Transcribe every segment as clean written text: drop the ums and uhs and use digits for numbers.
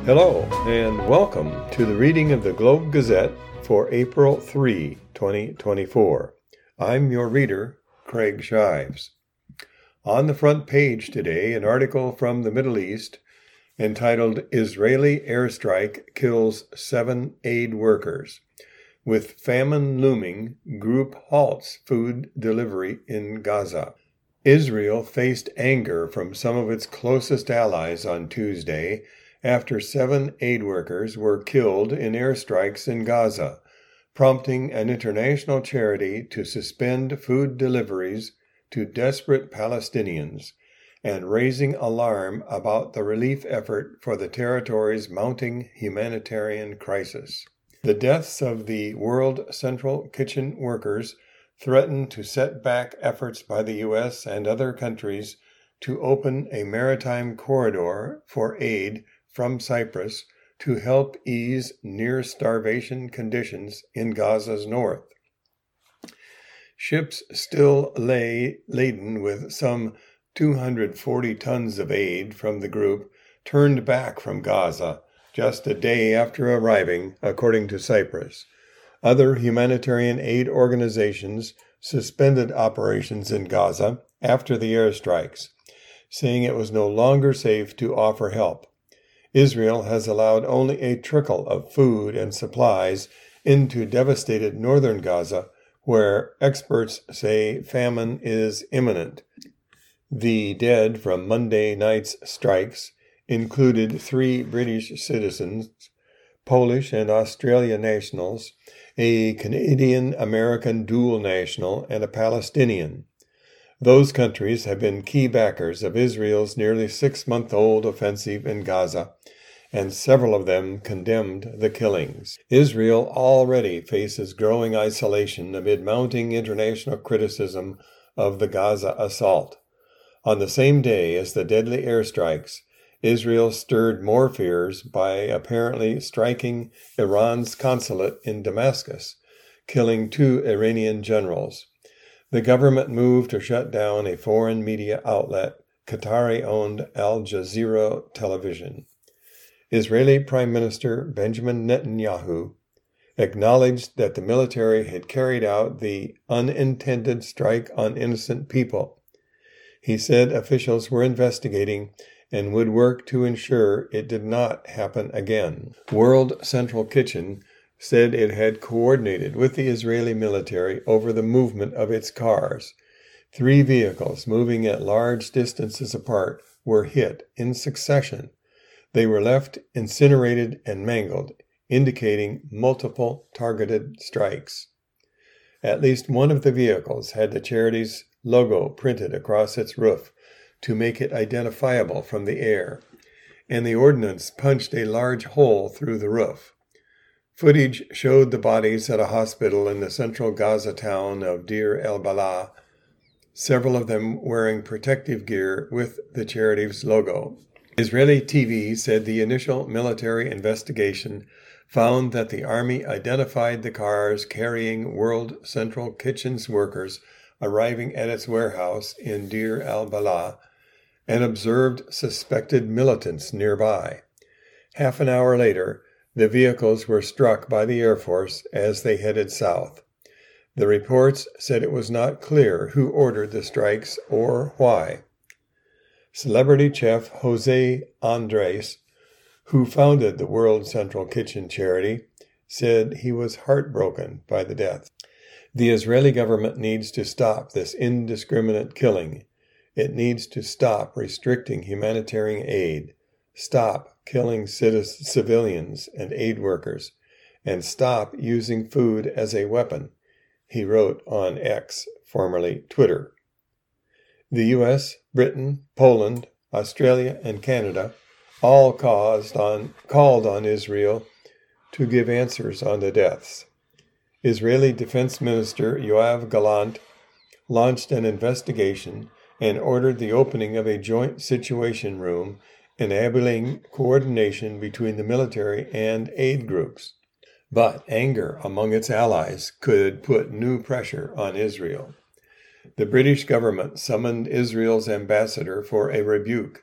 Hello, and welcome to the reading of the Globe Gazette for April 3, 2024. I'm your reader, Craig Shives. On the front page today, an article from the Middle East entitled Israeli Airstrike Kills 7 Aid Workers. With famine looming, group halts food delivery in Gaza. Israel faced anger from some of its closest allies on Tuesday after 7 aid workers were killed in airstrikes in Gaza, prompting an international charity to suspend food deliveries to desperate Palestinians and raising alarm about the relief effort for the territory's mounting humanitarian crisis. The deaths of the World Central Kitchen workers threaten to set back efforts by the U.S. and other countries to open a maritime corridor for aid from Cyprus to help ease near-starvation conditions in Gaza's north. Ships still lay laden with some 240 tons of aid from the group turned back from Gaza just a day after arriving, according to Cyprus. Other humanitarian aid organizations suspended operations in Gaza after the airstrikes, saying it was no longer safe to offer help. Israel has allowed only a trickle of food and supplies into devastated northern Gaza, where experts say famine is imminent. The dead from Monday night's strikes included 3 British citizens, Polish and Australian nationals, a Canadian-American dual national, and a Palestinian. Those countries have been key backers of Israel's nearly 6-month-old offensive in Gaza, and several of them condemned the killings. Israel already faces growing isolation amid mounting international criticism of the Gaza assault. On the same day as the deadly airstrikes, Israel stirred more fears by apparently striking Iran's consulate in Damascus, killing 2 Iranian generals. The government moved to shut down a foreign media outlet, Qatari-owned Al Jazeera television. Israeli Prime Minister Benjamin Netanyahu acknowledged that the military had carried out the unintended strike on innocent people. He said officials were investigating and would work to ensure it did not happen again. World Central Kitchen said it had coordinated with the Israeli military over the movement of its cars. 3 vehicles moving at large distances apart were hit in succession. They were left incinerated and mangled, indicating multiple targeted strikes. At least one of the vehicles had the charity's logo printed across its roof to make it identifiable from the air, and the ordnance punched a large hole through the roof. Footage showed the bodies at a hospital in the central Gaza town of Deir el-Balah, several of them wearing protective gear with the charity's logo. Israeli TV said the initial military investigation found that the army identified the cars carrying World Central Kitchen's workers arriving at its warehouse in Deir el-Balah and observed suspected militants nearby. Half an hour later, the vehicles were struck by the Air Force as they headed south. The reports said it was not clear who ordered the strikes or why. Celebrity chef Jose Andres, who founded the World Central Kitchen charity, said he was heartbroken by the deaths. The Israeli government needs to stop this indiscriminate killing. It needs to stop restricting humanitarian aid, stop killing civilians and aid workers, and stop using food as a weapon, he wrote on X, formerly Twitter. The U.S., Britain, Poland, Australia, and Canada all called on Israel to give answers on the deaths. Israeli Defense Minister Yoav Gallant launched an investigation and ordered the opening of a joint situation room enabling coordination between the military and aid groups. But anger among its allies could put new pressure on Israel. The British government summoned Israel's ambassador for a rebuke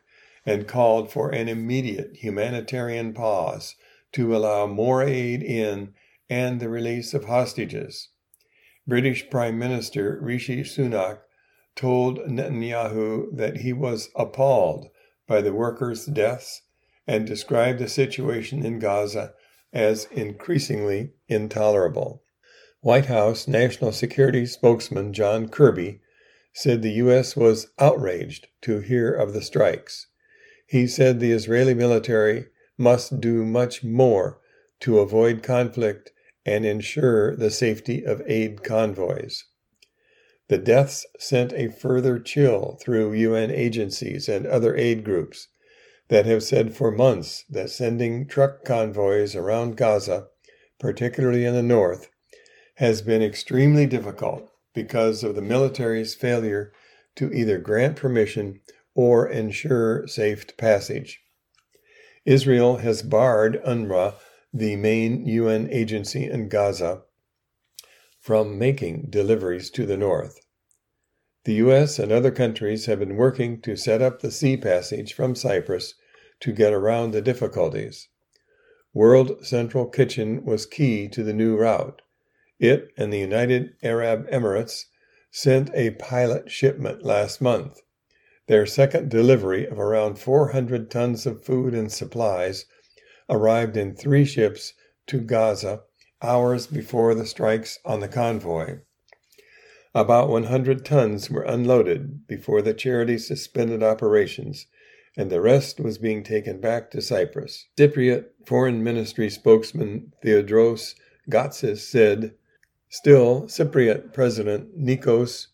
and called for an immediate humanitarian pause to allow more aid in and the release of hostages. British Prime Minister Rishi Sunak told Netanyahu that he was appalled by the workers' deaths and described the situation in Gaza as increasingly intolerable. White House National Security spokesman John Kirby said the U.S. was outraged to hear of the strikes. He said the Israeli military must do much more to avoid conflict and ensure the safety of aid convoys. The deaths sent a further chill through UN agencies and other aid groups that have said for months that sending truck convoys around Gaza, particularly in the north, has been extremely difficult because of the military's failure to either grant permission or ensure safe passage. Israel has barred UNRWA, the main UN agency in Gaza, from making deliveries to the north. The U.S. and other countries have been working to set up the sea passage from Cyprus to get around the difficulties. World Central Kitchen was key to the new route. It and the United Arab Emirates sent a pilot shipment last month. Their second delivery of around 400 tons of food and supplies arrived in 3 ships to Gaza hours before the strikes on the convoy. About 100 tons were unloaded before the charity suspended operations, and the rest was being taken back to Cyprus. Cypriot Foreign Ministry spokesman Theodros Gatsis said, "Still, Cypriot President Nikos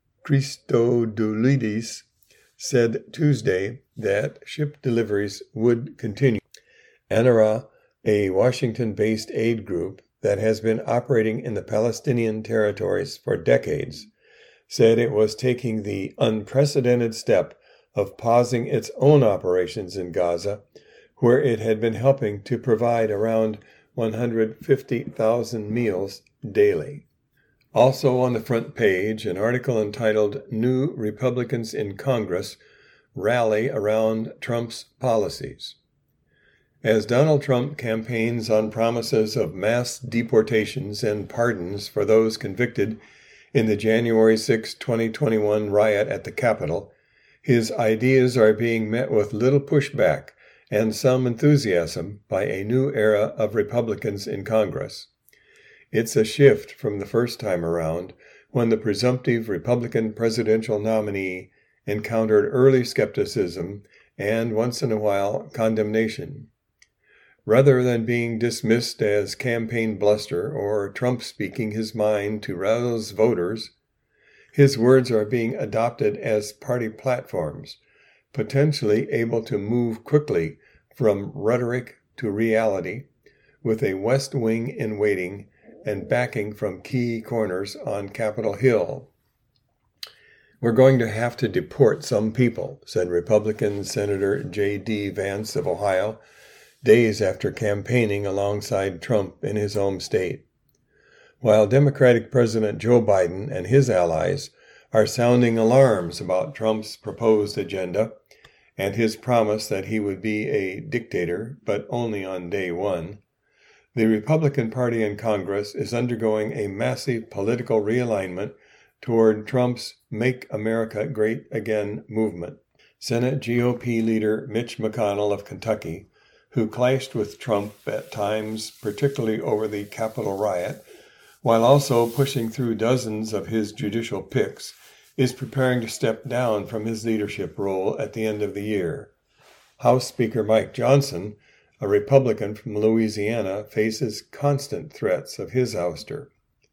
Christodoulidis said Tuesday that ship deliveries would continue." UNRWA, a Washington-based aid group that has been operating in the Palestinian territories for decades, said it was taking the unprecedented step of pausing its own operations in Gaza, where it had been helping to provide around 150,000 meals daily. Also on the front page, an article entitled "New Republicans in Congress Rally Around Trump's Policies." As Donald Trump campaigns on promises of mass deportations and pardons for those convicted in the January 6, 2021 riot at the Capitol, his ideas are being met with little pushback and some enthusiasm by a new era of Republicans in Congress. It's a shift from the first time around, when the presumptive Republican presidential nominee encountered early skepticism and, once in a while, condemnation. Rather than being dismissed as campaign bluster or Trump speaking his mind to rouse voters, his words are being adopted as party platforms, potentially able to move quickly from rhetoric to reality, with a West Wing in waiting and backing from key corners on Capitol Hill. "We're going to have to deport some people," said Republican Senator J.D. Vance of Ohio, days after campaigning alongside Trump in his home state. While Democratic President Joe Biden and his allies are sounding alarms about Trump's proposed agenda and his promise that he would be a dictator, but only on day one, the Republican Party in Congress is undergoing a massive political realignment toward Trump's Make America Great Again movement. Senate GOP leader Mitch McConnell of Kentucky, who clashed with Trump at times, particularly over the Capitol riot, while also pushing through dozens of his judicial picks, is preparing to step down from his leadership role at the end of the year. House Speaker Mike Johnson, a Republican from Louisiana, faces constant threats of his ouster.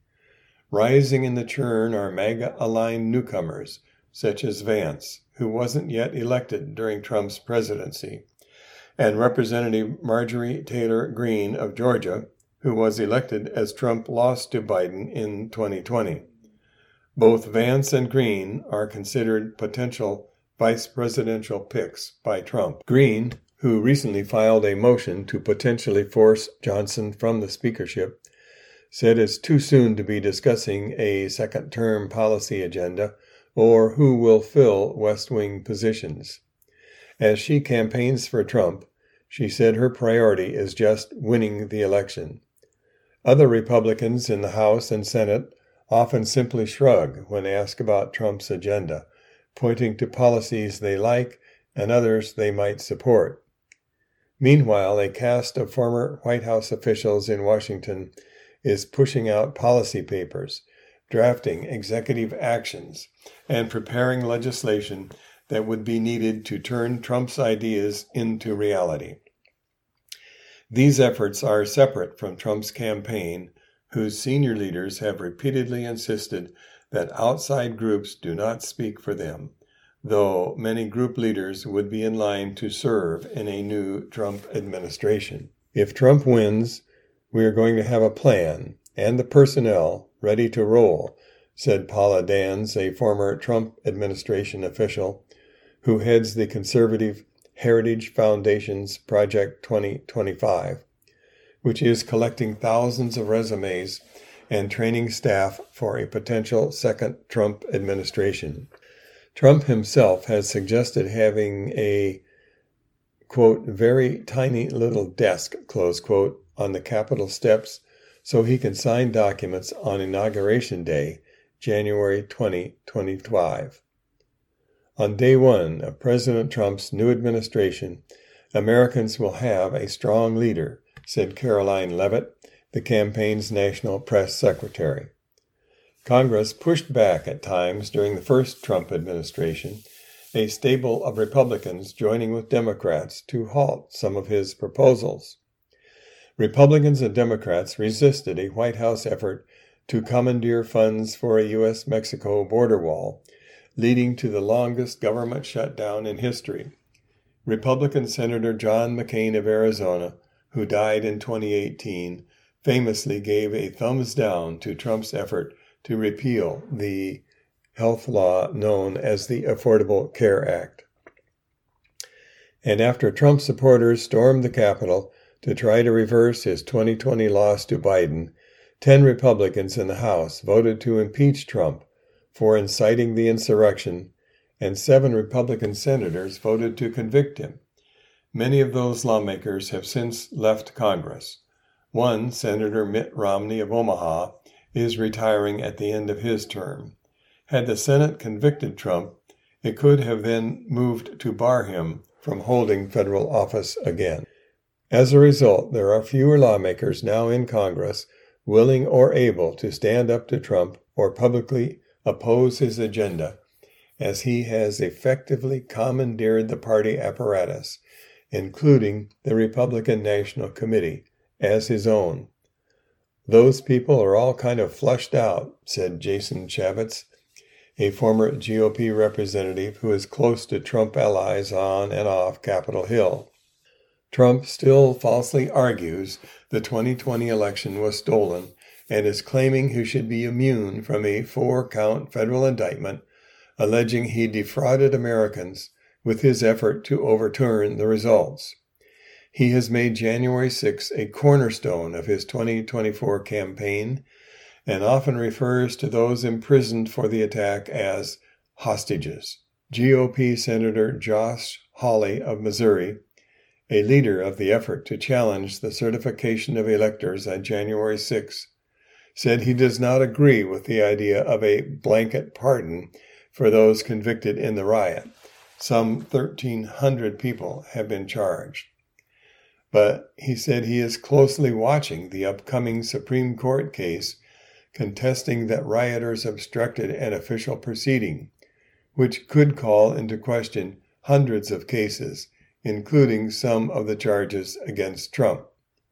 Rising in the churn are MAGA-aligned newcomers, such as Vance, who wasn't yet elected during Trump's presidency, and Representative Marjorie Taylor Greene of Georgia, who was elected as Trump lost to Biden in 2020. Both Vance and Greene are considered potential vice presidential picks by Trump. Greene, who recently filed a motion to potentially force Johnson from the speakership, said it's too soon to be discussing a second-term policy agenda or who will fill West Wing positions. As she campaigns for Trump, she said her priority is just winning the election. Other Republicans in the House and Senate often simply shrug when asked about Trump's agenda, pointing to policies they like and others they might support. Meanwhile, a cast of former White House officials in Washington is pushing out policy papers, drafting executive actions, and preparing legislation that would be needed to turn Trump's ideas into reality. These efforts are separate from Trump's campaign, whose senior leaders have repeatedly insisted that outside groups do not speak for them, though many group leaders would be in line to serve in a new Trump administration. If Trump wins, we are going to have a plan and the personnel ready to roll, said Paula Dans, a former Trump administration official who heads the conservative Heritage Foundation's Project 2025, which is collecting thousands of resumes and training staff for a potential second Trump administration. Trump himself has suggested having a, quote, very tiny little desk, close quote, on the Capitol steps so he can sign documents on Inauguration Day, January 2025. On day one of President Trump's new administration, Americans will have a strong leader, said Caroline Leavitt, the campaign's national press secretary. Congress pushed back at times during the first Trump administration, a stable of Republicans joining with Democrats to halt some of his proposals. Republicans and Democrats resisted a White House effort to commandeer funds for a U.S.-Mexico border wall, leading to the longest government shutdown in history. Republican Senator John McCain of Arizona, who died in 2018, famously gave a thumbs down to Trump's effort to repeal the health law known as the Affordable Care Act. And after Trump supporters stormed the Capitol to try to reverse his 2020 loss to Biden, 10 Republicans in the House voted to impeach Trump for inciting the insurrection, and 7 Republican senators voted to convict him. Many of those lawmakers have since left Congress. One, Senator Mitt Romney of Omaha, is retiring at the end of his term. Had the Senate convicted Trump, it could have then moved to bar him from holding federal office again. As a result, there are fewer lawmakers now in Congress willing or able to stand up to Trump or publicly oppose his agenda, as he has effectively commandeered the party apparatus, including the Republican National Committee, as his own. Those people are all kind of flushed out, said Jason Chaffetz, a former GOP representative who is close to Trump allies on and off Capitol Hill. Trump still falsely argues the 2020 election was stolen and is claiming he should be immune from a 4-count federal indictment alleging he defrauded Americans with his effort to overturn the results. He has made January 6 a cornerstone of his 2024 campaign and often refers to those imprisoned for the attack as hostages. GOP Senator Josh Hawley of Missouri, a leader of the effort to challenge the certification of electors on January 6, said he does not agree with the idea of a blanket pardon for those convicted in the riot. Some 1,300 people have been charged. But he said he is closely watching the upcoming Supreme Court case contesting that rioters obstructed an official proceeding, which could call into question hundreds of cases, including some of the charges against Trump.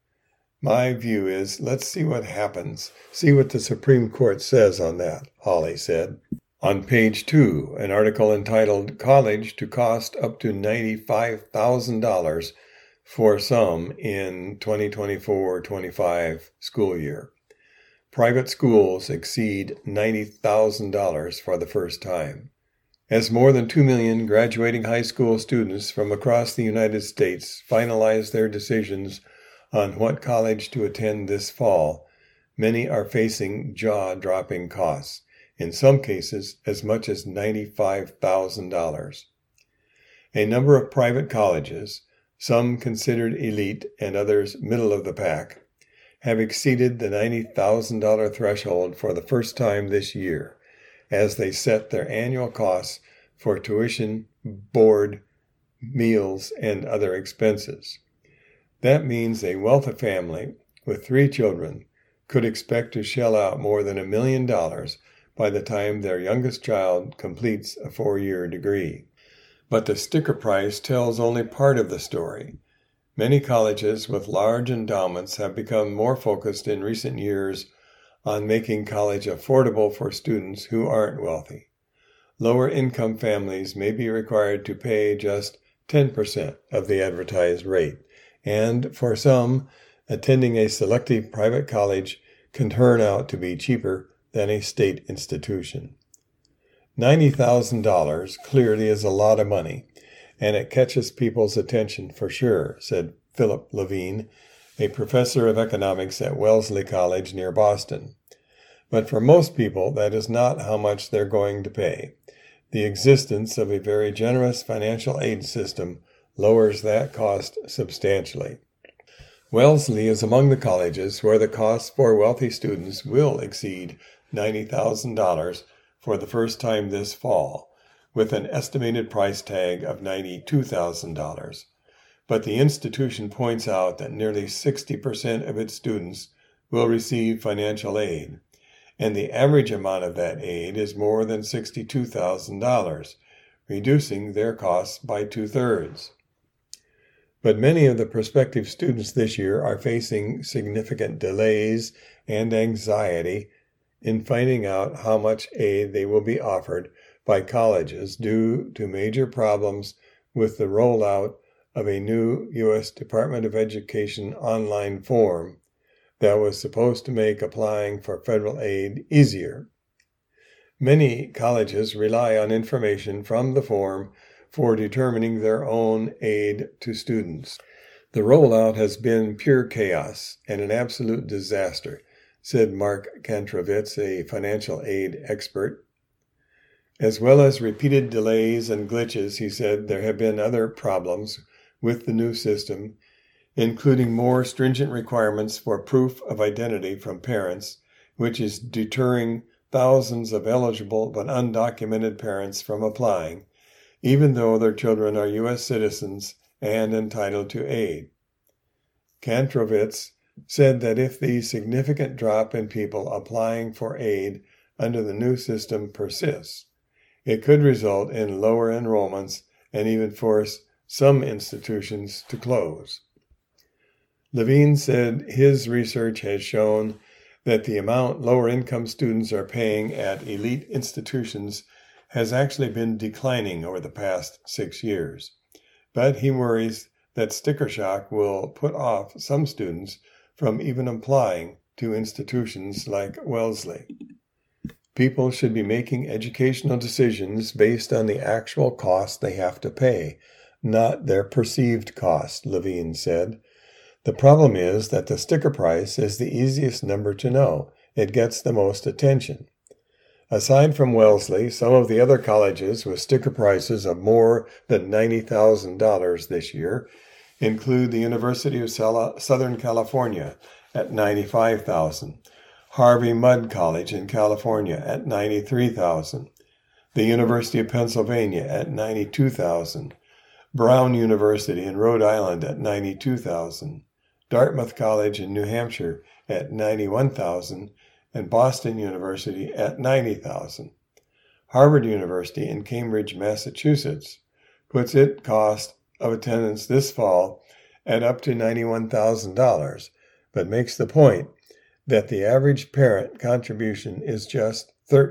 My view is, let's see what happens, see what the Supreme Court says on that, Hawley said. On page 2, an article entitled College to Cost Up to $95,000 for Some in 2024-25 school year. Private schools exceed $90,000 for the first time. As more than 2 million graduating high school students from across the United States finalize their decisions on what college to attend this fall, many are facing jaw-dropping costs, in some cases as much as $95,000. A number of private colleges, some considered elite and others middle of the pack, have exceeded the $90,000 threshold for the first time this year as they set their annual costs for tuition, board, meals, and other expenses. That means a wealthy family with 3 children could expect to shell out more than $1 million by the time their youngest child completes a 4-year degree. But the sticker price tells only part of the story. Many colleges with large endowments have become more focused in recent years on making college affordable for students who aren't wealthy. Lower income families may be required to pay just 10% of the advertised rate, and for some, attending a selective private college can turn out to be cheaper than a state institution. $90,000 clearly is a lot of money, and it catches people's attention for sure, said Philip Levine, a professor of economics at Wellesley College near Boston. But for most people, that is not how much they're going to pay. The existence of a very generous financial aid system lowers that cost substantially. Wellesley is among the colleges where the costs for wealthy students will exceed $90,000 for the first time this fall, with an estimated price tag of $92,000. But the institution points out that nearly 60% of its students will receive financial aid, and the average amount of that aid is more than $62,000, reducing their costs by 2/3. But many of the prospective students this year are facing significant delays and anxiety in finding out how much aid they will be offered by colleges due to major problems with the rollout of a new U.S. Department of Education online form that was supposed to make applying for federal aid easier. Many colleges rely on information from the form for determining their own aid to students. The rollout has been pure chaos and an absolute disaster, said Mark Kantrovitz, a financial aid expert. As well as repeated delays and glitches, he said there have been other problems with the new system, including more stringent requirements for proof of identity from parents, which is deterring thousands of eligible but undocumented parents from applying, even though their children are U.S. citizens and entitled to aid. Kantrovitz said that if the significant drop in people applying for aid under the new system persists, it could result in lower enrollments and even force some institutions to close. Levine said his research has shown that the amount lower-income students are paying at elite institutions has actually been declining over the past 6 years. But he worries that sticker shock will put off some students from even applying to institutions like Wellesley. People should be making educational decisions based on the actual cost they have to pay, not their perceived cost, Levine said. The problem is that the sticker price is the easiest number to know. It gets the most attention. Aside from Wellesley, some of the other colleges with sticker prices of more than $90,000 this year include the University of Southern California at $95,000, Harvey Mudd College in California at $93,000, the University of Pennsylvania at $92,000, Brown University in Rhode Island at $92,000, Dartmouth College in New Hampshire at $91,000, and Boston University at $90,000. Harvard University in Cambridge, Massachusetts, puts its cost of attendance this fall at up to $91,000, but makes the point that the average parent contribution is just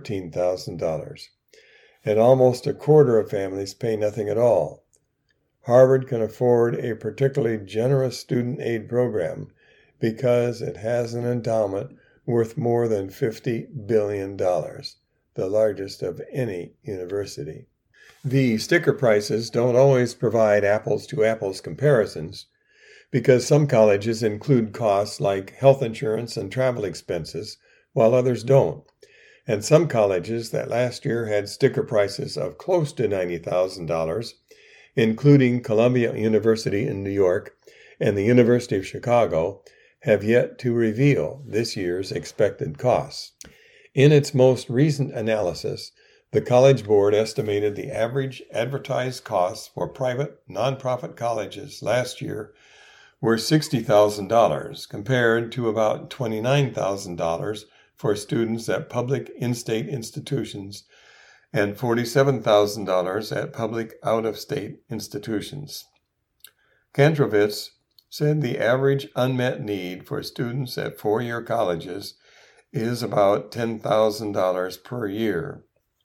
$13,000, and almost a quarter of families pay nothing at all. Harvard can afford a particularly generous student aid program because it has an endowment worth more than $50 billion, the largest of any university. The sticker prices don't always provide apples-to-apples comparisons because some colleges include costs like health insurance and travel expenses, while others don't. And some colleges that last year had sticker prices of close to $90,000 including Columbia University in New York and the University of Chicago, have yet to reveal this year's expected costs. In its most recent analysis, the College Board estimated the average advertised costs for private nonprofit colleges last year were $60,000 compared to about $29,000 for students at public in-state institutions and $47,000 at public out-of-state institutions. Kantrovitz said the average unmet need for students at four-year colleges is about $10,000 per year.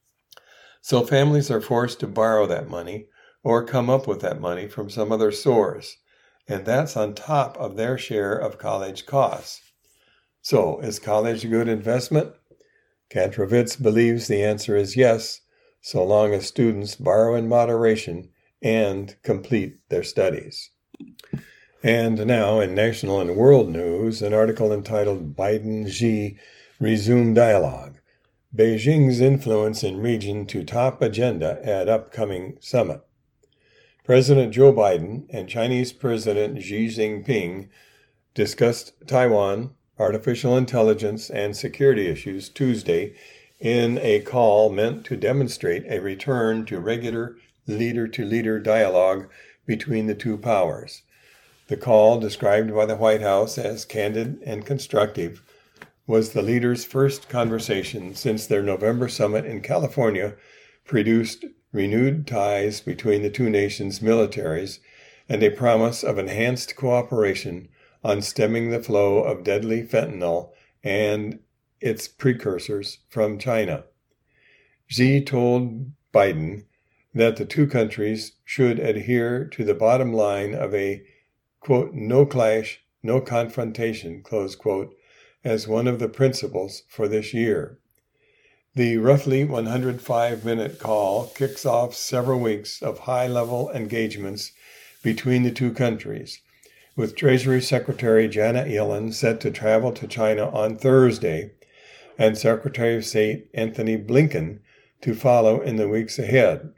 So families are forced to borrow that money or come up with that money from some other source, and that's on top of their share of college costs. So, is college a good investment? Kantrovitz believes the answer is yes, so long as students borrow in moderation and complete their studies. And now, in national and world news, an article entitled Biden-Xi Resume Dialogue, Beijing's Influence in Region to Top Agenda at Upcoming Summit. President Joe Biden and Chinese President Xi Jinping discussed Taiwan, artificial intelligence, and security issues Tuesday in a call meant to demonstrate a return to regular leader-to-leader dialogue between the two powers. The call, described by the White House as candid and constructive, was the leaders' first conversation since their November summit in California produced renewed ties between the two nations' militaries and a promise of enhanced cooperation on stemming the flow of deadly fentanyl and its precursors from China. Xi told Biden that the two countries should adhere to the bottom line of a, quote, no clash, no confrontation, close quote, as one of the principles for this year. The roughly 105-minute call kicks off several weeks of high-level engagements between the two countries, with Treasury Secretary Janet Yellen set to travel to China on Thursday and Secretary of State Antony Blinken to follow in the weeks ahead.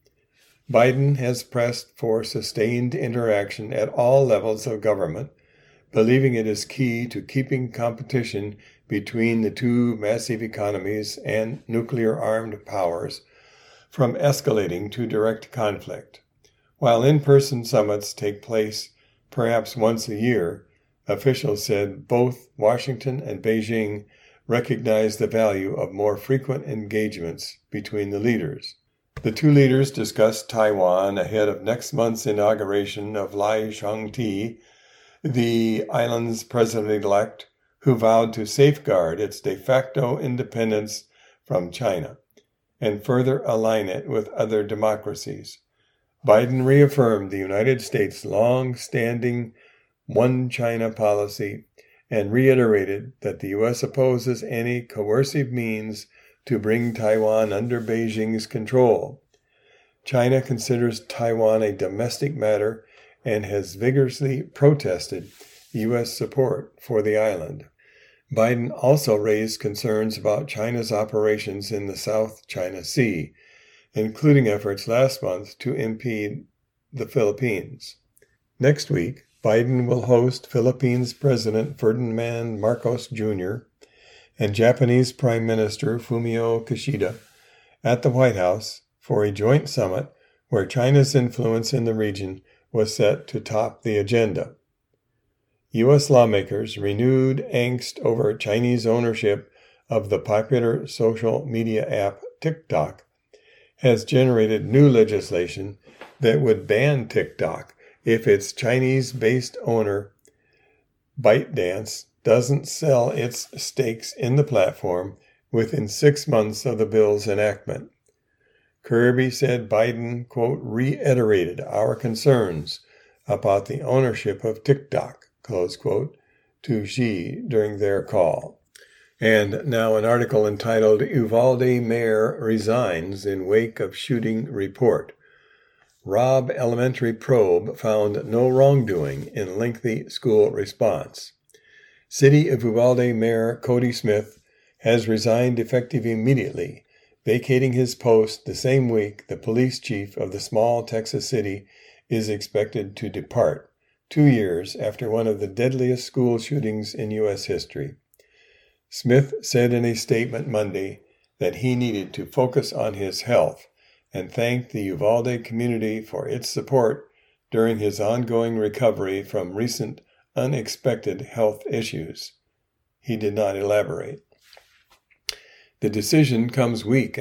Biden has pressed for sustained interaction at all levels of government, believing it is key to keeping competition between the two massive economies and nuclear-armed powers from escalating to direct conflict. While in-person summits take place perhaps once a year, officials said both Washington and Beijing recognize the value of more frequent engagements between the leaders. The two leaders discussed Taiwan ahead of next month's inauguration of Lai Chang-te, the island's president-elect, who vowed to safeguard its de facto independence from China and further align it with other democracies. Biden reaffirmed the United States' long-standing one China policy and reiterated that the U.S. opposes any coercive means to bring Taiwan under Beijing's control. China considers Taiwan a domestic matter and has vigorously protested U.S. support for the island. Biden also raised concerns about China's operations in the South China Sea, including efforts last month to impede the Philippines. Next week, Biden will host Philippines President Ferdinand Marcos Jr. and Japanese Prime Minister Fumio Kishida at the White House for a joint summit where China's influence in the region was set to top the agenda. U.S. lawmakers' renewed angst over Chinese ownership of the popular social media app TikTok has generated new legislation that would ban TikTok if its Chinese-based owner, ByteDance, doesn't sell its stakes in the platform within 6 months of the bill's enactment. Kirby said Biden, quote, reiterated our concerns about the ownership of TikTok, close quote, to Xi during their call. And now an article entitled Uvalde Mayor Resigns in Wake of Shooting Report. Robb Elementary Probe found no wrongdoing in lengthy school response. City of Uvalde Mayor Cody Smith has resigned effective immediately Vacating his post the same week, the police chief of the small Texas city is expected to depart, 2 years after one of the deadliest school shootings in U.S. history. Smith said in a statement Monday that he needed to focus on his health and thanked the Uvalde community for its support during his ongoing recovery from recent unexpected health issues. He did not elaborate. The decision comes weeks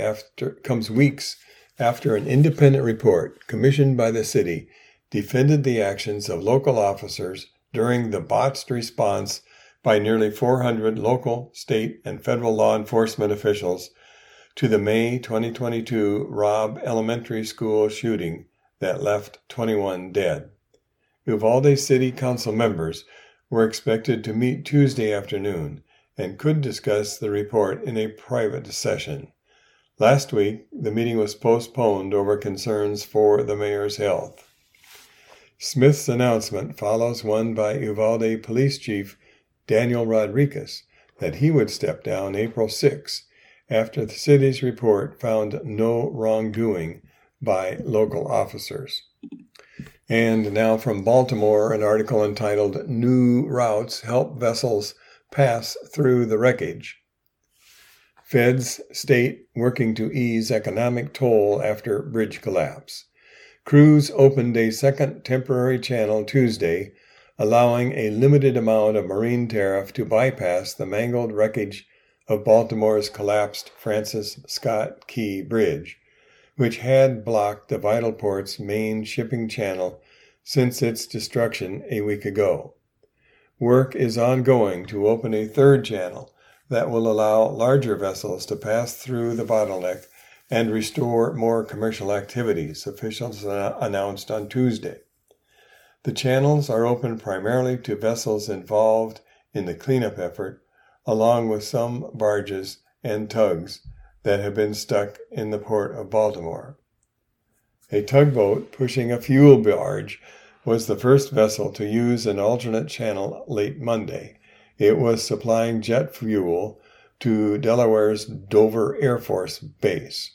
after an independent report commissioned by the city defended the actions of local officers during the botched response by nearly 400 local, state, and federal law enforcement officials to the May 2022 Robb Elementary School shooting that left 21 dead. Uvalde City Council members were expected to meet Tuesday afternoon and could discuss the report in a private session. Last week, the meeting was postponed over concerns for the mayor's health. Smith's announcement follows one by Uvalde Police Chief Daniel Rodriguez that he would step down April 6 after the city's report found no wrongdoing by local officers. And now from Baltimore, an article entitled "New Routes Help Vessels Pass Through the Wreckage." Feds, state working to ease economic toll after bridge collapse. Crews opened a second temporary channel Tuesday, allowing a limited amount of marine tariff to bypass the mangled wreckage of Baltimore's collapsed Francis Scott Key Bridge, which had blocked the vital port's main shipping channel since its destruction a week ago. Work is ongoing to open a third channel that will allow larger vessels to pass through the bottleneck and restore more commercial activities, officials announced on Tuesday. The channels are open primarily to vessels involved in the cleanup effort, along with some barges and tugs that have been stuck in the port of Baltimore. A tugboat pushing a fuel barge was the first vessel to use an alternate channel late Monday. It was supplying jet fuel to Delaware's Dover Air Force Base.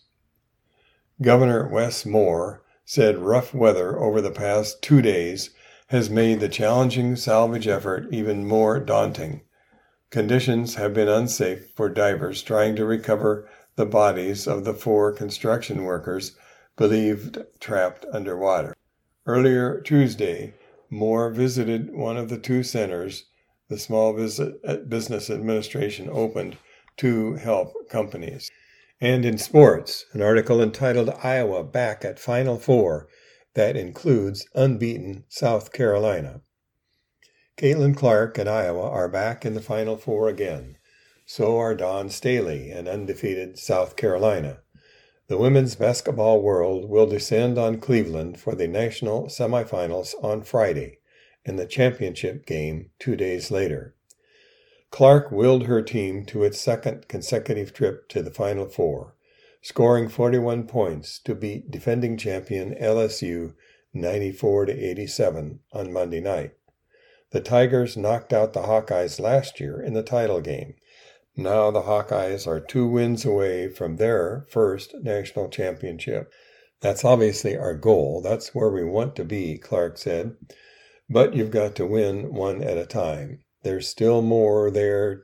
Governor Wes Moore said rough weather over the past 2 days has made the challenging salvage effort even more daunting. Conditions have been unsafe for divers trying to recover the bodies of the 4 construction workers believed trapped underwater. Earlier Tuesday, Moore visited one of the 2 centers the Small Business Administration opened to help companies. And in sports, an article entitled "Iowa Back at Final Four" that includes unbeaten South Carolina. Caitlin Clark and Iowa are back in the Final Four again. So are Dawn Staley and undefeated South Carolina. The women's basketball world will descend on Cleveland for the national semifinals on Friday and the championship game 2 days later. Clark willed her team to its second consecutive trip to the Final Four, scoring 41 points to beat defending champion LSU 94-87 on Monday night. The Tigers knocked out the Hawkeyes last year in the title game. Now the Hawkeyes are 2 wins away from their first national championship. That's obviously our goal. That's where we want to be, Clark said. But you've got to win one at a time. There's still 2 more there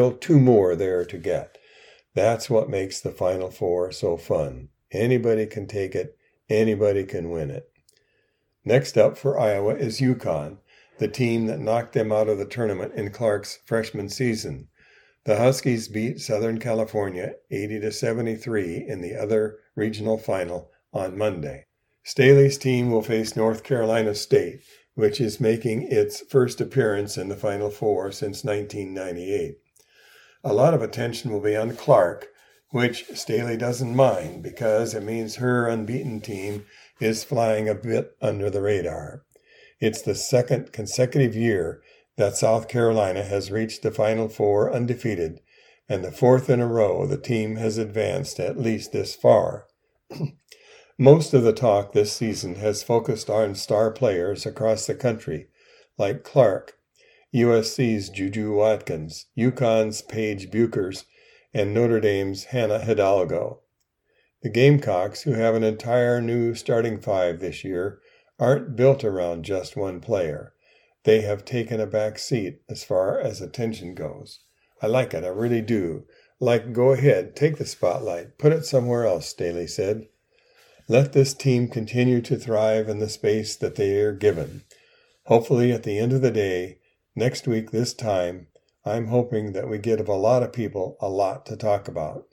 to get. That's what makes the Final Four so fun. Anybody can take it. Anybody can win it. Next up for Iowa is UConn, the team that knocked them out of the tournament in Clark's freshman season. The Huskies beat Southern California 80-73 in the other regional final on Monday. Staley's team will face North Carolina State, which is making its first appearance in the Final Four since 1998. A lot of attention will be on Clark, which Staley doesn't mind because it means her unbeaten team is flying a bit under the radar. It's the second consecutive year that South Carolina has reached the Final Four undefeated, and the 4th in a row the team has advanced at least this far. Most of the talk this season has focused on star players across the country, like Clark, USC's Juju Watkins, UConn's Paige Buchers, and Notre Dame's Hannah Hidalgo. The Gamecocks, who have an entire new starting five this year, aren't built around just one player. They have taken a back seat as far as attention goes. I like it, I really do. Go ahead, take the spotlight, put it somewhere else, Staley said. Let this team continue to thrive in the space that they are given. Hopefully at the end of the day, next week this time, I'm hoping that we give a lot of people a lot to talk about.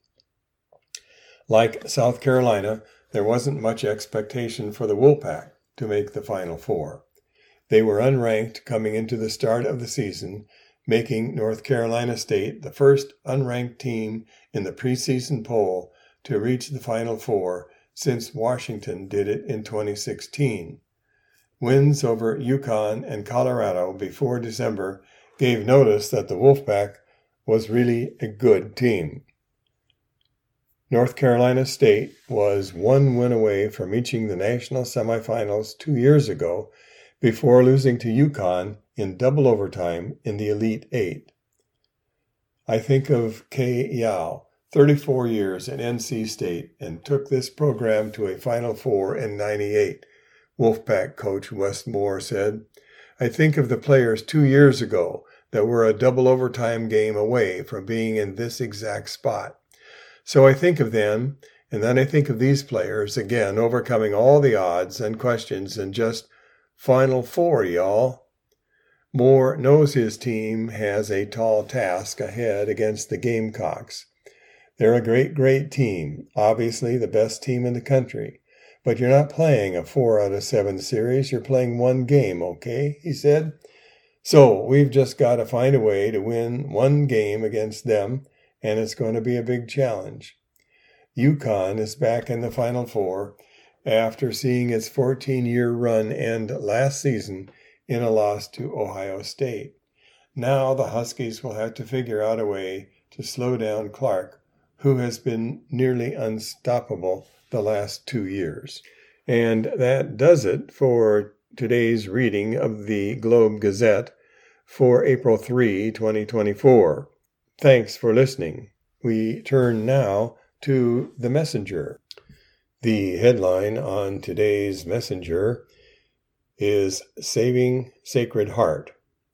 Like South Carolina, there wasn't much expectation for the Wolfpack to make the Final Four. They were unranked coming into the start of the season, making North Carolina State the first unranked team in the preseason poll to reach the Final Four since Washington did it in 2016. Wins over UConn and Colorado before December gave notice that the Wolfpack was really a good team. North Carolina State was one win away from reaching the national semifinals 2 years ago before losing to UConn in double overtime in the Elite Eight. I think of Kay Yao, 34 years at NC State, and took this program to a Final Four in '98, Wolfpack coach Wes Moore said. I think of the players 2 years ago that were a double overtime game away from being in this exact spot. So I think of them, and then I think of these players, again, overcoming all the odds and questions and just Final Four, y'all. Moore knows his team has a tall task ahead against the Gamecocks. They're a great team, obviously the best team in the country. But you're not playing a 4 out of 7 series, you're playing one game, okay? He said. So we've just got to find a way to win one game against them, and it's going to be a big challenge. UConn is back in the Final Four after seeing its 14-year run end last season in a loss to Ohio State. Now the Huskies will have to figure out a way to slow down Clark, who has been nearly unstoppable the last 2 years. And that does it for today's reading of the Globe Gazette for April 3, 2024. Thanks for listening. We turn now to the Messenger. The headline on today's Messenger is Saving Sacred Heart.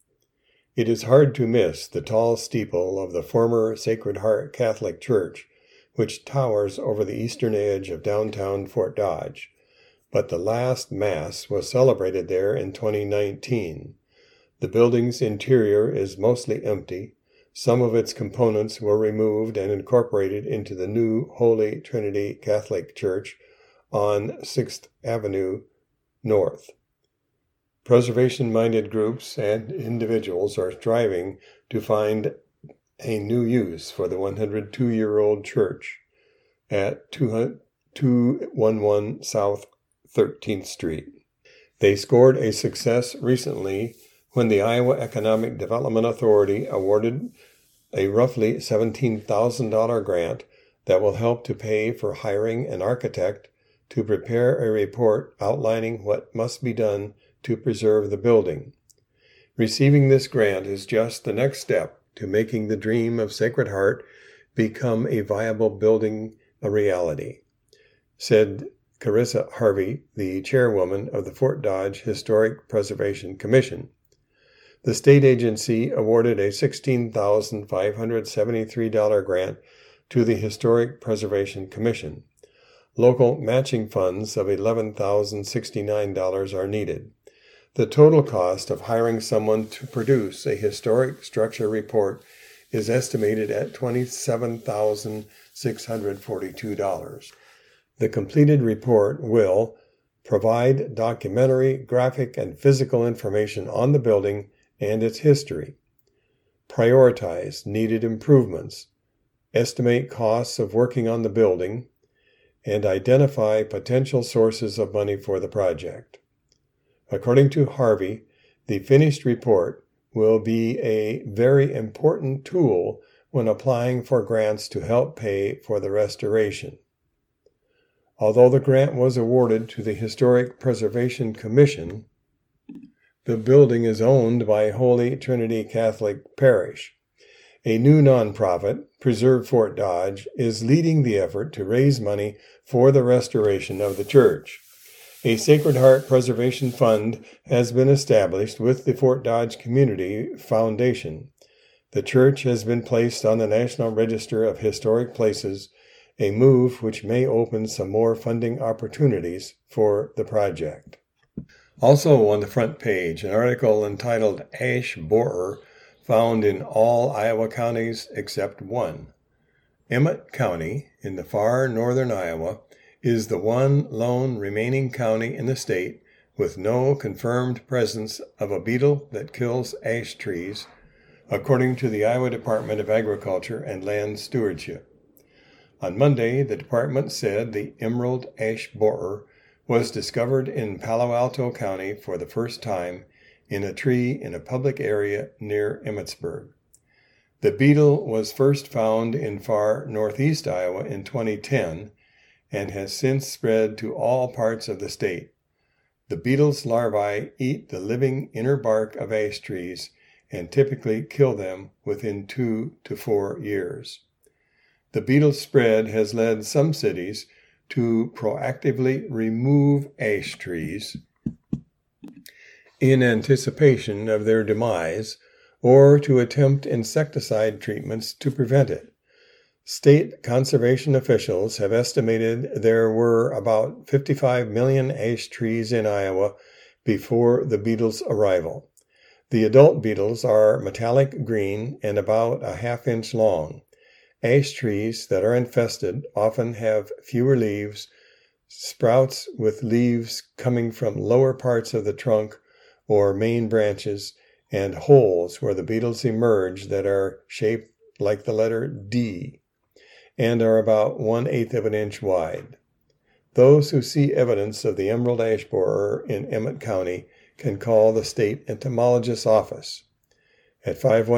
It is hard to miss the tall steeple of the former Sacred Heart Catholic Church, which towers over the eastern edge of downtown Fort Dodge. But the last Mass was celebrated there in 2019. The building's interior is mostly empty. Some of its components were removed and incorporated into the new Holy Trinity Catholic Church on 6th Avenue North. Preservation-minded groups and individuals are striving to find a new use for the 102-year-old church at 211 South 13th Street. They scored a success recently when the Iowa Economic Development Authority awarded a roughly $17,000 grant that will help to pay for hiring an architect to prepare a report outlining what must be done to preserve the building. Receiving this grant is just the next step to making the dream of Sacred Heart become a viable building a reality, said Carissa Harvey, the chairwoman of the Fort Dodge Historic Preservation Commission. The state agency awarded a $16,573 grant to the Historic Preservation Commission. Local matching funds of $11,069 are needed. The total cost of hiring someone to produce a historic structure report is estimated at $27,642. The completed report will provide documentary, graphic, and physical information on the building and its history, prioritize needed improvements, estimate costs of working on the building, and identify potential sources of money for the project. According to Harvey, the finished report will be a very important tool when applying for grants to help pay for the restoration. Although the grant was awarded to the Historic Preservation Commission, the building is owned by Holy Trinity Catholic Parish. A new nonprofit, Preserve Fort Dodge, is leading the effort to raise money for the restoration of the church. A Sacred Heart Preservation Fund has been established with the Fort Dodge Community Foundation. The church has been placed on the National Register of Historic Places, a move which may open some more funding opportunities for the project. Also on the front page, an article entitled Ash Borer found in all Iowa counties except one. Emmett County, in the far northern Iowa, is the one lone remaining county in the state with no confirmed presence of a beetle that kills ash trees, according to the Iowa Department of Agriculture and Land Stewardship. On Monday, the department said the emerald ash borer was discovered in Palo Alto County for the first time in a tree in a public area near Emmetsburg. The beetle was first found in far northeast Iowa in 2010 and has since spread to all parts of the state. The beetle's larvae eat the living inner bark of ash trees and typically kill them within 2 to 4 years. The beetle's spread has led some cities to proactively remove ash trees in anticipation of their demise or to attempt insecticide treatments to prevent it. State conservation officials have estimated there were about 55 million ash trees in Iowa before the beetle's arrival. The adult beetles are metallic green and about a half-inch long. Ash trees that are infested often have fewer leaves, sprouts with leaves coming from lower parts of the trunk or main branches, and holes where the beetles emerge that are shaped like the letter D and are about 1/8 of an inch wide. Those who see evidence of the emerald ash borer in Emmett County can call the state entomologist's office at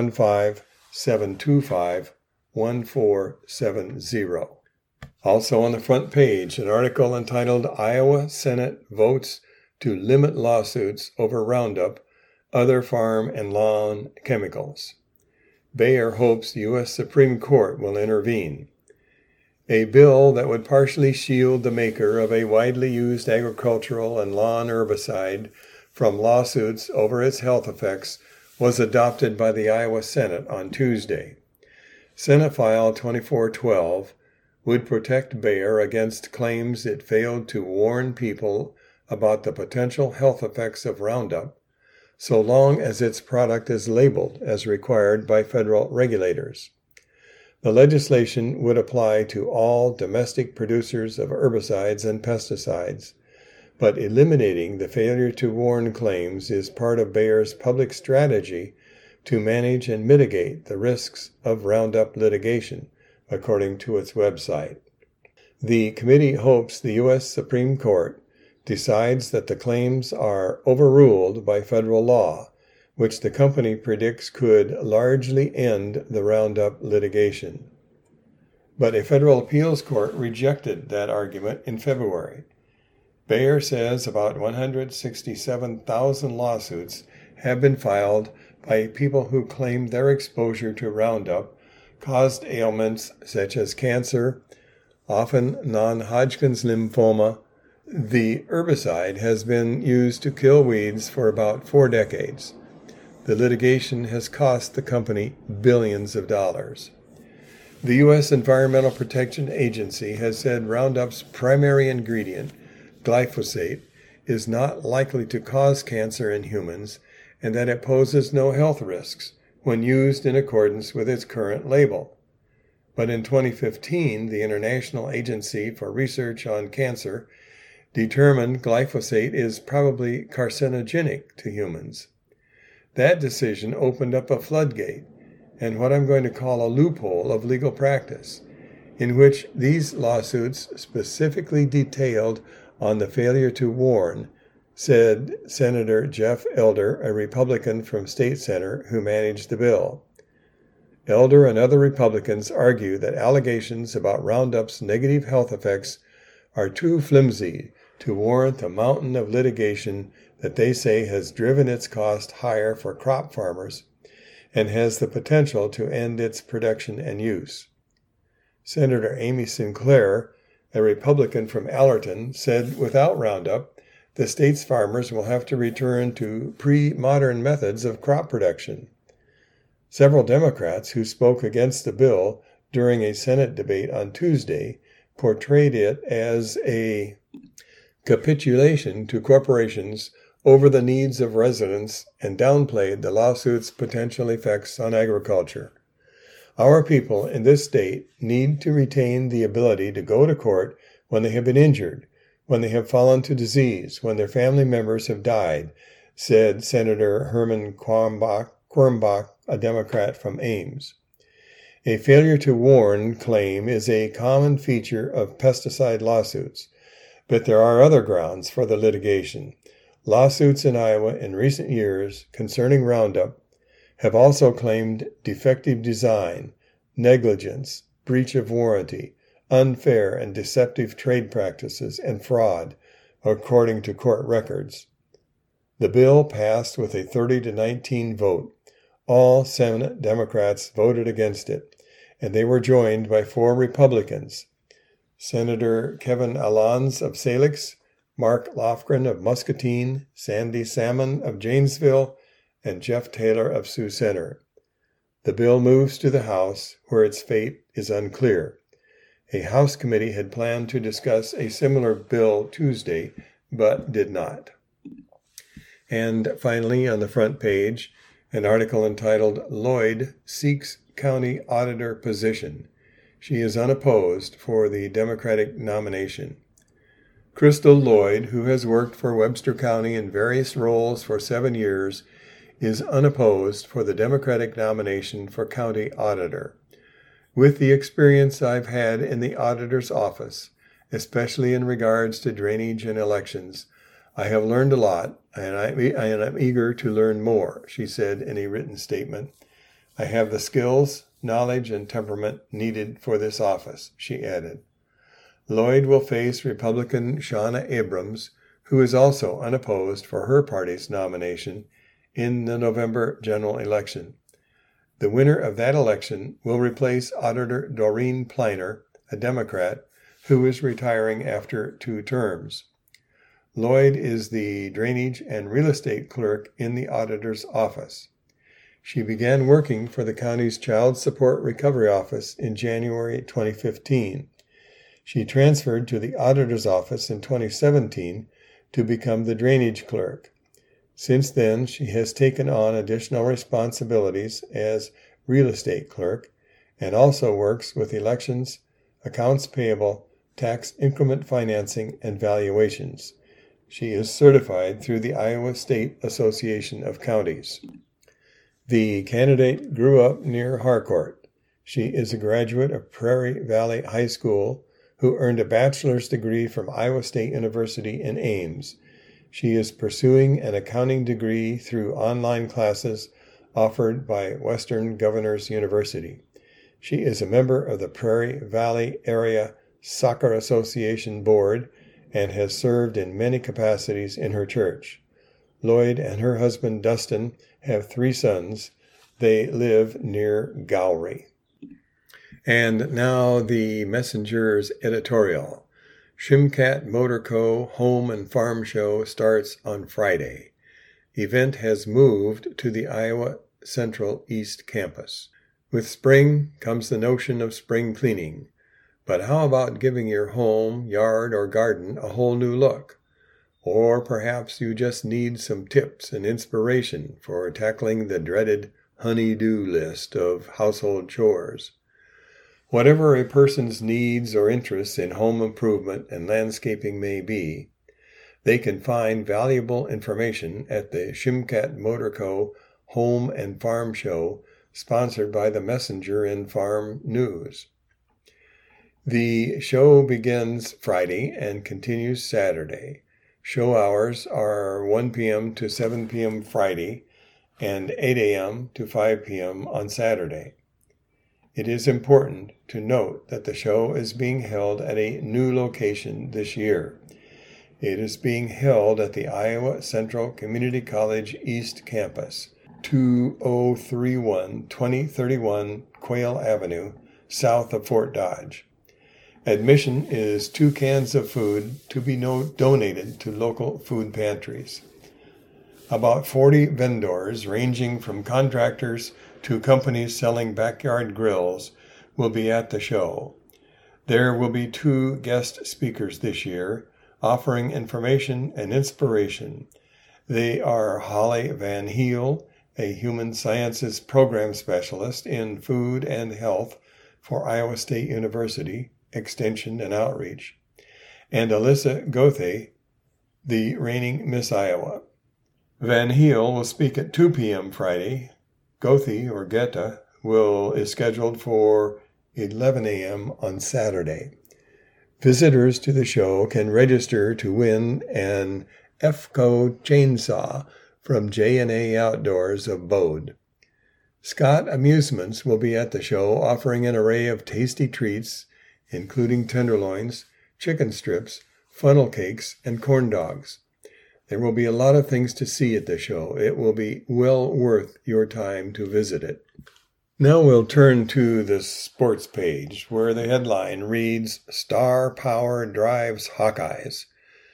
515-725-1470. Also on the front page, an article entitled Iowa Senate Votes to Limit Lawsuits Over Roundup, Other Farm and Lawn Chemicals. Bayer hopes the U.S. Supreme Court will intervene. A bill that would partially shield the maker of a widely used agricultural and lawn herbicide from lawsuits over its health effects was adopted by the Iowa Senate on Tuesday. Senate File 2412 would protect Bayer against claims it failed to warn people about the potential health effects of Roundup, so long as its product is labeled as required by federal regulators. The legislation would apply to all domestic producers of herbicides and pesticides, but eliminating the failure to warn claims is part of Bayer's public strategy to manage and mitigate the risks of Roundup litigation, according to its website. The committee hopes the U.S. Supreme Court decides that the claims are overruled by federal law, which the company predicts could largely end the Roundup litigation. But a federal appeals court rejected that argument in February. Bayer says about 167,000 lawsuits have been filed by people who claim their exposure to Roundup caused ailments such as cancer, often non-Hodgkin's lymphoma. The herbicide has been used to kill weeds for about 4 decades. The litigation has cost the company billions of dollars. The U.S. Environmental Protection Agency has said Roundup's primary ingredient, glyphosate, is not likely to cause cancer in humans and that it poses no health risks when used in accordance with its current label. But in 2015, the International Agency for Research on Cancer determined glyphosate is probably carcinogenic to humans. That decision opened up a floodgate and what I'm going to call a loophole of legal practice, in which these lawsuits specifically detailed on the failure to warn, said Senator Jeff Elder, a Republican from State Center who managed the bill. Elder and other Republicans argue that allegations about Roundup's negative health effects are too flimsy to warrant the mountain of litigation that they say has driven its cost higher for crop farmers and has the potential to end its production and use. Senator Amy Sinclair, a Republican from Allerton, said without Roundup, the state's farmers will have to return to pre-modern methods of crop production. Several Democrats who spoke against the bill during a Senate debate on Tuesday portrayed it as a capitulation to corporations over the needs of residents and downplayed the lawsuit's potential effects on agriculture. Our people in this state need to retain the ability to go to court when they have been injured, when they have fallen to disease, when their family members have died, said Senator Herman Quirmbach, a Democrat from Ames. A failure to warn claim is a common feature of pesticide lawsuits, but there are other grounds for the litigation. Lawsuits in Iowa in recent years concerning Roundup have also claimed defective design, negligence, breach of warranty, unfair and deceptive trade practices, and fraud, according to court records. The bill passed with a 30-19 vote. All Senate Democrats voted against it, and they were joined by 4 Republicans: Senator Kevin Allons of Salix, Mark Lofgren of Muscatine, Sandy Salmon of Janesville, and Jeff Taylor of Sioux Center. The bill moves to the House, where its fate is unclear. A House committee had planned to discuss a similar bill Tuesday, but did not. And finally, on the front page, an article entitled, "Lloyd Seeks County Auditor Position." She is unopposed for the Democratic nomination. Crystal Lloyd, who has worked for Webster County in various roles for 7 years, is unopposed for the Democratic nomination for county auditor. With the experience I've had in the auditor's office, especially in regards to drainage and elections, I have learned a lot, and I'm eager to learn more, she said in a written statement. I have the skills, knowledge, and temperament needed for this office, she added. Lloyd will face Republican Shauna Abrams, who is also unopposed for her party's nomination in the November general election. The winner of that election will replace Auditor Doreen Pliner, a Democrat, who is retiring after 2 terms. Lloyd is the drainage and real estate clerk in the auditor's office. She began working for the county's Child Support Recovery Office in January 2015. She transferred to the auditor's office in 2017 to become the drainage clerk. Since then, she has taken on additional responsibilities as real estate clerk and also works with elections, accounts payable, tax increment financing, and valuations. She is certified through the Iowa State Association of Counties. The candidate grew up near Harcourt. She is a graduate of Prairie Valley High School who earned a bachelor's degree from Iowa State University in Ames. She is pursuing an accounting degree through online classes offered by Western Governors University. She is a member of the Prairie Valley Area Soccer Association Board and has served in many capacities in her church. Lloyd and her husband Dustin have 3 sons. They live near Gowrie. And now the Messenger's editorial. Shimkat Motor Co. Home and Farm Show starts on Friday. Event has moved to the Iowa Central East Campus. With spring comes the notion of spring cleaning. But how about giving your home, yard, or garden a whole new look? Or perhaps you just need some tips and inspiration for tackling the dreaded honey-do list of household chores. Whatever a person's needs or interests in home improvement and landscaping may be, they can find valuable information at the Shimkat Motor Co. Home and Farm Show, sponsored by the Messenger and Farm News. The show begins Friday and continues Saturday. Show hours are 1 p.m. to 7 p.m. Friday and 8 a.m. to 5 p.m. on Saturday. It is important to note that the show is being held at a new location this year. It is being held at the Iowa Central Community College East Campus. 2031 Quail Avenue, south of Fort Dodge. Admission is 2 cans of food to be donated to local food pantries. About 40 vendors, ranging from contractors to companies selling backyard grills, will be at the show. There will be 2 guest speakers this year, offering information and inspiration. They are Holly Van Heel, a human sciences program specialist in food and health for Iowa State University, Extension and Outreach, and Alyssa Gothe, the reigning Miss Iowa. Van Heel will speak at 2 p.m. Friday. Gothe, or Geta, is scheduled for 11 a.m. on Saturday. Visitors to the show can register to win an EFCO chainsaw from J&A Outdoors of Bode. Scott Amusements will be at the show, offering an array of tasty treats, including tenderloins, chicken strips, funnel cakes, and corn dogs. There will be a lot of things to see at the show. It will be well worth your time to visit it. Now we'll turn to the sports page, where the headline reads, Star Power Drives Hawkeyes.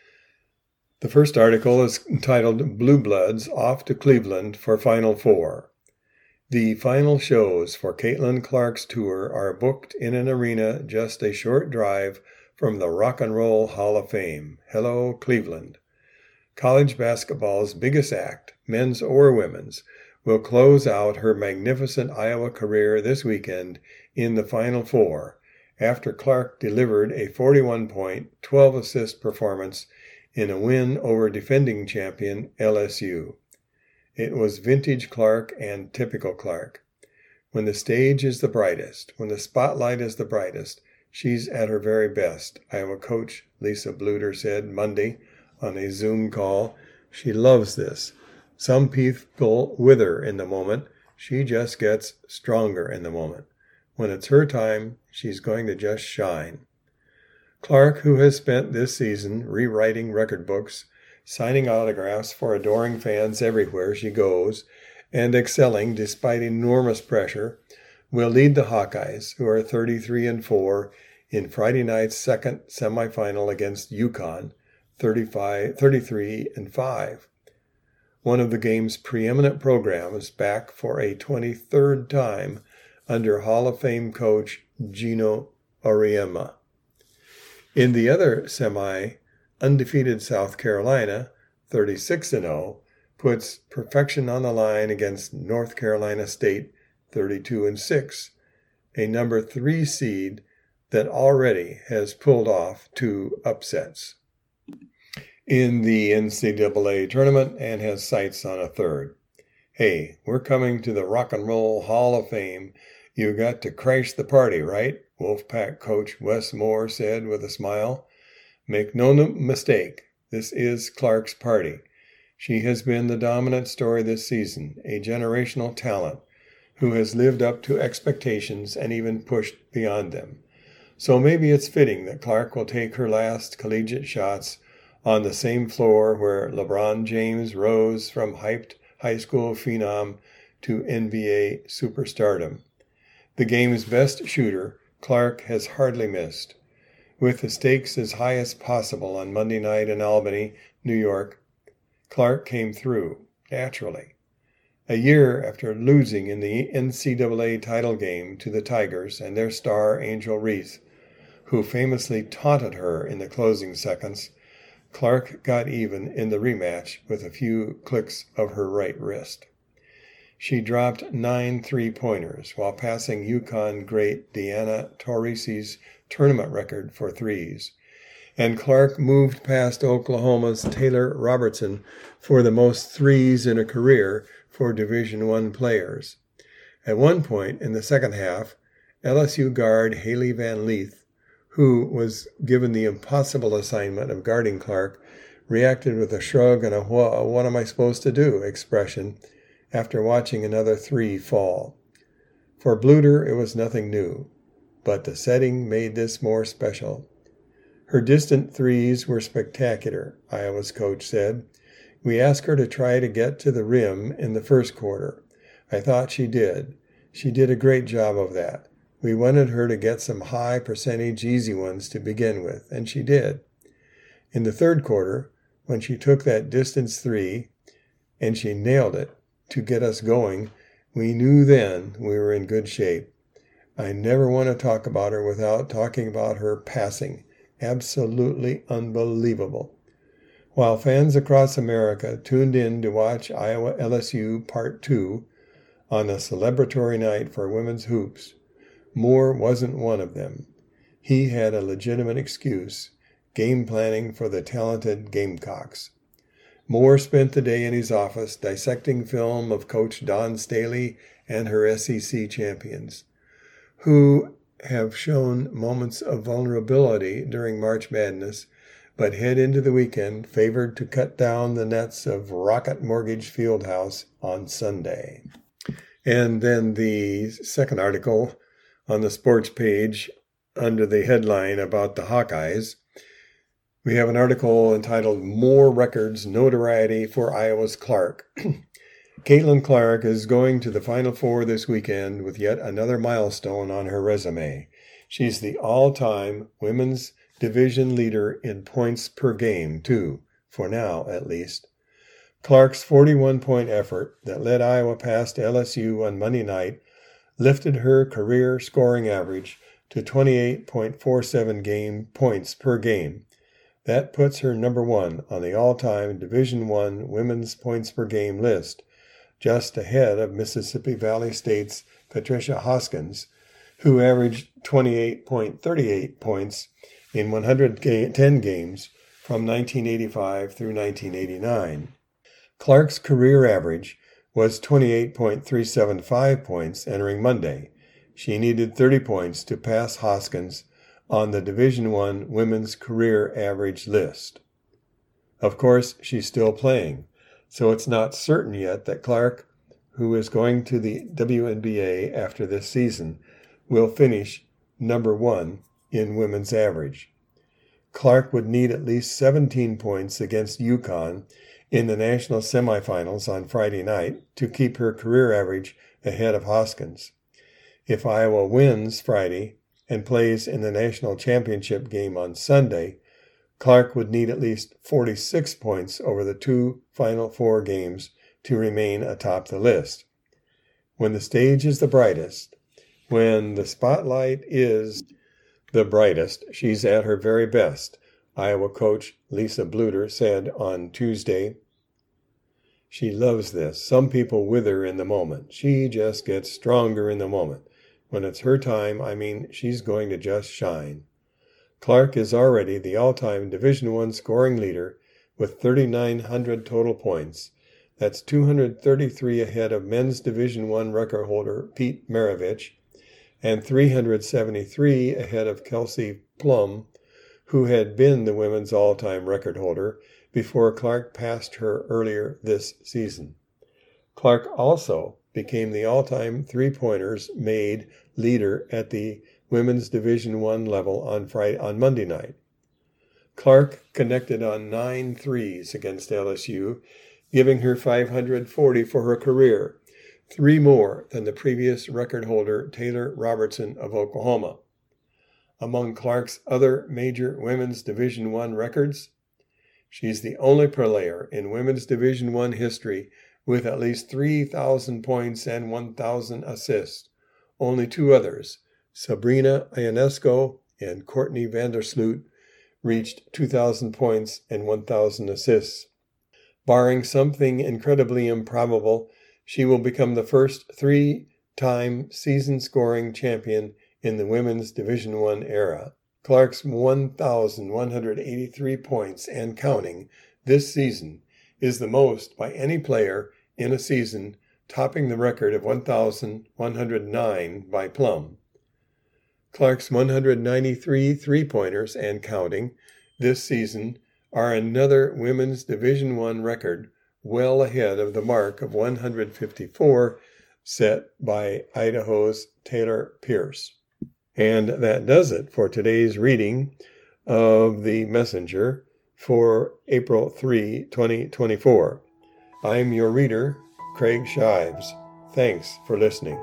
The first article is entitled Blue Bloods Off to Cleveland for Final Four. The final shows for Caitlin Clark's tour are booked in an arena just a short drive from the Rock and Roll Hall of Fame. Hello, Cleveland. College basketball's biggest act, men's or women's, will close out her magnificent Iowa career this weekend in the Final Four after Clark delivered a 41-point, 12-assist performance in a win over defending champion LSU. It was vintage Clark and typical Clark. When the stage is the brightest, when the spotlight is the brightest, she's at her very best, Iowa coach Lisa Bluder said Monday on a Zoom call. She loves this. Some people wither in the moment. She just gets stronger in the moment. When it's her time, she's going to just shine. Clark, who has spent this season rewriting record books, signing autographs for adoring fans everywhere she goes, and excelling despite enormous pressure, will lead the Hawkeyes, who are 33-4, in Friday night's second semifinal against UConn, 33-5. One of the game's preeminent programs, back for a 23rd time under Hall of Fame coach Gino Auriemma. In the other semi, undefeated South Carolina, 36-0, puts perfection on the line against North Carolina State, 32-6, a number 3 seed that already has pulled off 2 upsets in the NCAA tournament and has sights on a third. Hey, we're coming to the Rock and Roll Hall of Fame. You got to crash the party, right? Wolfpack coach Wes Moore said with a smile. Make no mistake, this is Clark's party. She has been the dominant story this season, a generational talent who has lived up to expectations and even pushed beyond them. So maybe it's fitting that Clark will take her last collegiate shots on the same floor where LeBron James rose from hyped high school phenom to NBA superstardom. The game's best shooter, Clark has hardly missed. With the stakes as high as possible on Monday night in Albany, New York, Clark came through, naturally. A year after losing in the NCAA title game to the Tigers and their star Angel Reese, who famously taunted her in the closing seconds, Clark got even in the rematch with a few clicks of her right wrist. She dropped 9 3-pointers while passing UConn great Diana Taurasi's tournament record for threes. And Clark moved past Oklahoma's Taylor Robertson for the most threes in a career for Division I players. At one point in the second half, LSU guard Haley Van Leeth, who was given the impossible assignment of guarding Clark, reacted with a shrug and a what am I supposed to do expression after watching another 3 fall. For Bluder, it was nothing new, but the setting made this more special. Her distant threes were spectacular, Iowa's coach said, We asked her to try to get to the rim in the first quarter. I thought she did. She did a great job of that. We wanted her to get some high percentage easy ones to begin with, and she did. In the third quarter, when she took that distance three, and she nailed it to get us going, we knew then we were in good shape. I never want to talk about her without talking about her passing. Absolutely unbelievable. While fans across America tuned in to watch Iowa LSU Part 2 on a celebratory night for women's hoops, Moore wasn't one of them. He had a legitimate excuse, game planning for the talented Gamecocks. Moore spent the day in his office dissecting film of Coach Dawn Staley and her SEC champions, who have shown moments of vulnerability during March Madness, but head into the weekend favored to cut down the nets of Rocket Mortgage Fieldhouse on Sunday. And then the second article on the sports page under the headline about the Hawkeyes, we have an article entitled More Records Notoriety for Iowa's Clark. Caitlin Clark is going to the Final Four this weekend with yet another milestone on her resume. She's the all-time women's division leader in points per game, too, for now at least. Clark's 41-point effort that led Iowa past LSU on Monday night lifted her career scoring average to 28.47 points per game. That puts her number one on the all-time Division I women's points per game list, just ahead of Mississippi Valley State's Patricia Hoskins, who averaged 28.38 points in 110 games from 1985 through 1989. Clark's career average was 28.375 points entering Monday. She needed 30 points to pass Hoskins on the Division I women's career average list. Of course, she's still playing, so it's not certain yet that Clark, who is going to the WNBA after this season, will finish number one in women's average. Clark would need at least 17 points against UConn in the national semifinals on Friday night to keep her career average ahead of Hoskins. If Iowa wins Friday and plays in the national championship game on Sunday, Clark would need at least 46 points over the two Final Four games to remain atop the list. When the stage is the brightest, when the spotlight is the brightest, she's at her very best, Iowa coach Lisa Bluder said on Tuesday. She loves this. Some people wither in the moment. She just gets stronger in the moment. When it's her time, she's going to just shine. Clark is already the all-time Division I scoring leader with 3,900 total points. That's 233 ahead of men's Division I record holder Pete Maravich and 373 ahead of Kelsey Plum, who had been the women's all-time record holder before Clark passed her earlier this season. Clark also became the all-time three-pointers made leader at the women's Division I level on Monday night. Clark connected on 9 threes against LSU, giving her 540 for her career, 3 more than the previous record holder Taylor Robertson of Oklahoma. Among Clark's other major women's Division I records, she's the only player in women's Division I history with at least 3,000 points and 1,000 assists. Only 2 others, Sabrina Ionesco and Courtney Vandersloot, reached 2,000 points and 1,000 assists. Barring something incredibly improbable, she will become the first 3-time season scoring champion in the women's Division I era. Clark's 1,183 points and counting this season is the most by any player in a season, topping the record of 1,109 by Plum. Clark's 193 three-pointers and counting this season are another women's Division I record, well ahead of the mark of 154 set by Idaho's Taylor Pierce. And that does it for today's reading of the Messenger for April 3, 2024. I'm your reader, Craig Shives. Thanks for listening.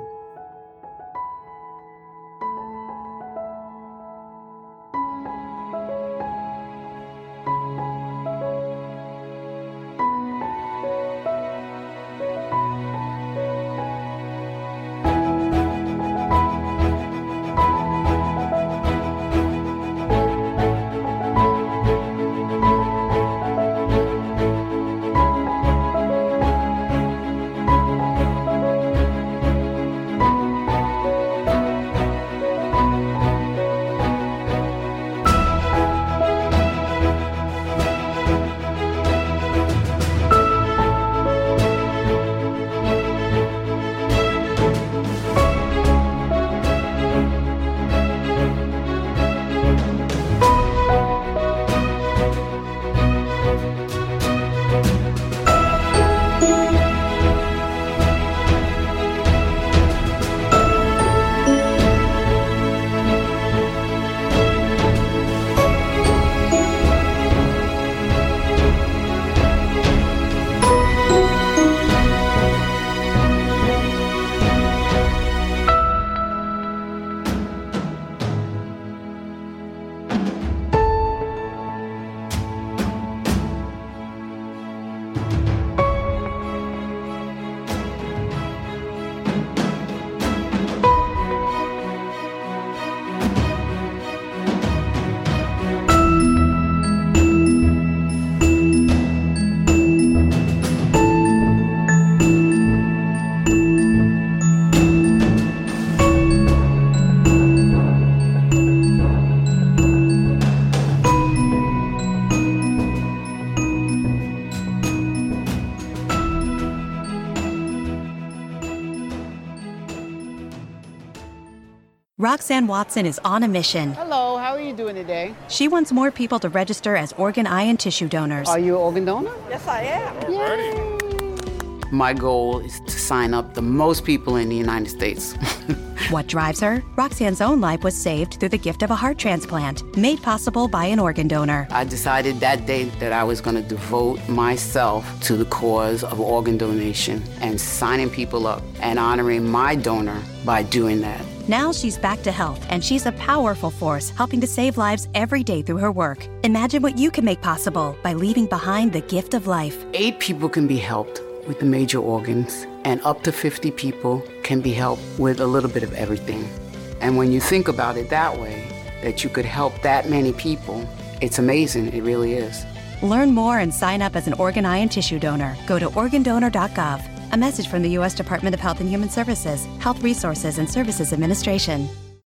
Roxanne Watson is on a mission. Hello, how are you doing today? She wants more people to register as organ, eye, and tissue donors. Are you an organ donor? Yes, I am. Yay. My goal is to sign up the most people in the United States. What drives her? Roxanne's own life was saved through the gift of a heart transplant, made possible by an organ donor. I decided that day that I was going to devote myself to the cause of organ donation and signing people up and honoring my donor by doing that. Now she's back to health, and she's a powerful force helping to save lives every day through her work. Imagine what you can make possible by leaving behind the gift of life. 8 people can be helped with the major organs, and up to 50 people can be helped with a little bit of everything. And when you think about it that way, that you could help that many people, it's amazing. It really is. Learn more and sign up as an organ, eye, and tissue donor. Go to organdonor.gov. A message from the U.S. Department of Health and Human Services, Health Resources and Services Administration.